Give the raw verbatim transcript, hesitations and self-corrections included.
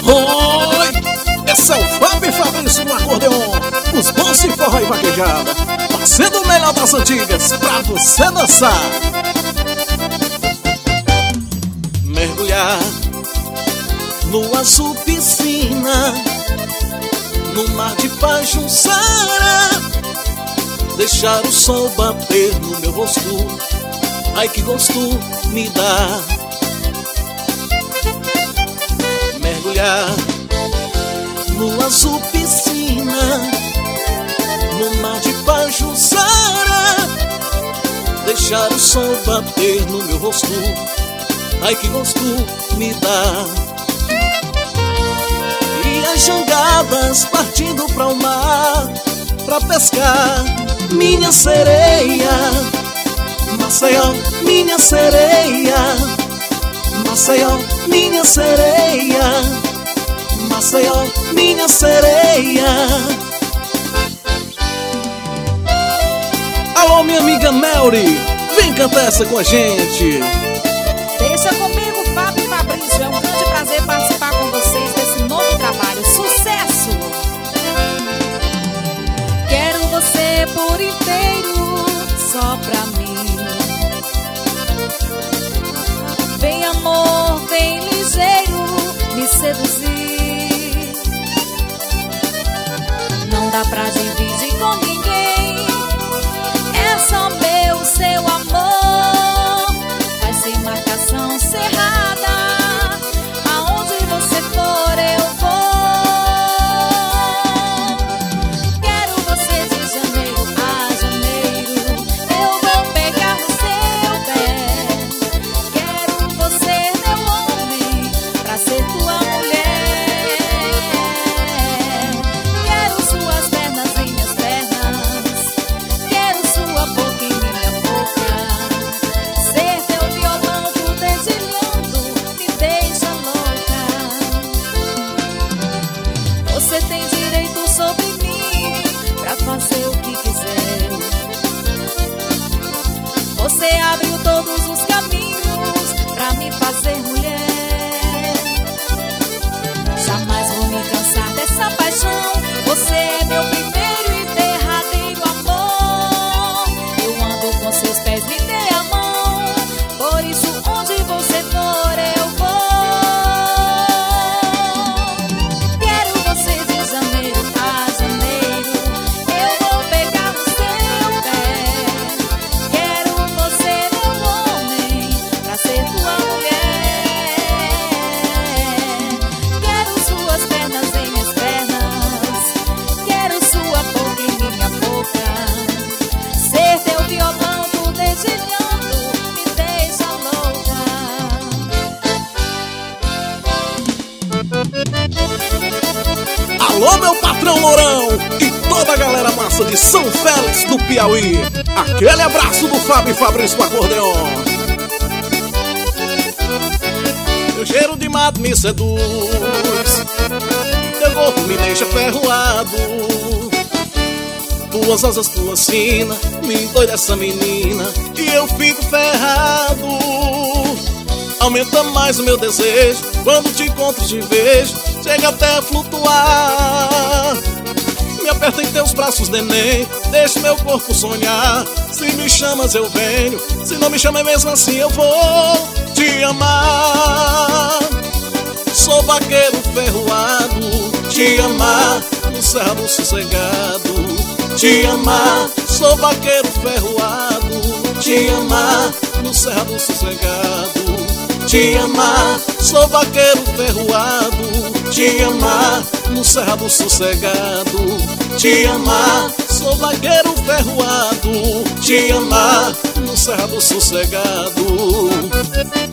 Oi, esse é o Fábio Fabrício no acordeon, os bons de forró e vaquejada, fazendo o melhor das antigas pra você dançar. Mergulhar no azul piscina, no mar de Pajuçara, deixar o sol bater no meu rosto, ai que gosto me dá. Mergulhar no azul piscina, no mar de Pajuçara, deixar o sol bater no meu rosto, ai que gosto me dá. E as jangadas partindo pra o mar, pra pescar, minha sereia, Maceió, minha sereia, Maceió, minha sereia, Maceió, minha sereia. Alô, minha amiga Melry, vem cantar essa com a gente. Deixa comigo, Fábio e Fabrício. É um grande prazer participar com vocês desse novo trabalho. Sucesso! Quero você por inteiro, só pra mim. Vem amor, vem ligeiro, me seduzir. Não dá pra dividir com ninguém, é só meu, seu amor. Vai ser marcação cerrada, aonde você for eu vou. Quero você de janeiro a janeiro, eu vou pegar no seu pé. Quero você, meu homem, pra ser tua mulher. Quero suas pernas em minhas pernas, quero sua boca em minha boca. Ser teu violão por dedilhando me deixa louca. Você tem direito sobre mim pra fazer o que quiser. Você abriu todos os caminhos pra me fazer mulher. Jamais vou me cansar dessa paixão. Você é meu primeiro e derradeiro amor. Eu ando com seus pés, me dê a mão. Por isso onde você for eu vou. Quero você de janeiro a janeiro, eu vou pegar no seu pé. Quero você, meu homem, pra ser tua mulher. Quero suas pernas em minhas pernas, quero sua boca em minha boca. Ser teu violão por dedilhando me deixa louca. Alô, meu patrão Mourão e toda a galera massa de São Félix do Piauí. Aquele abraço do Fábio Fabrício no acordeon. Teu cheiro de mato me seduz, teu corpo me deixa ferroado. Tuas asas, tua sina, me endoida essa menina e eu fico ferrado. Aumenta mais o meu desejo, quando te encontro te vejo, chega até a flutuar. Me aperta em teus braços, neném, deixa meu corpo sonhar. Se me chamas eu venho, se não me chama mesmo assim eu vou te amar. Sou vaqueiro ferroado, te amar no cerrado sossegado. Te amar, sou vaqueiro ferroado, te amar no cerrado sossegado. Te amar, sou vaqueiro ferroado, te amar no cerrado sossegado. Te amar, sou vaqueiro ferroado, te amar no cerrado sossegado.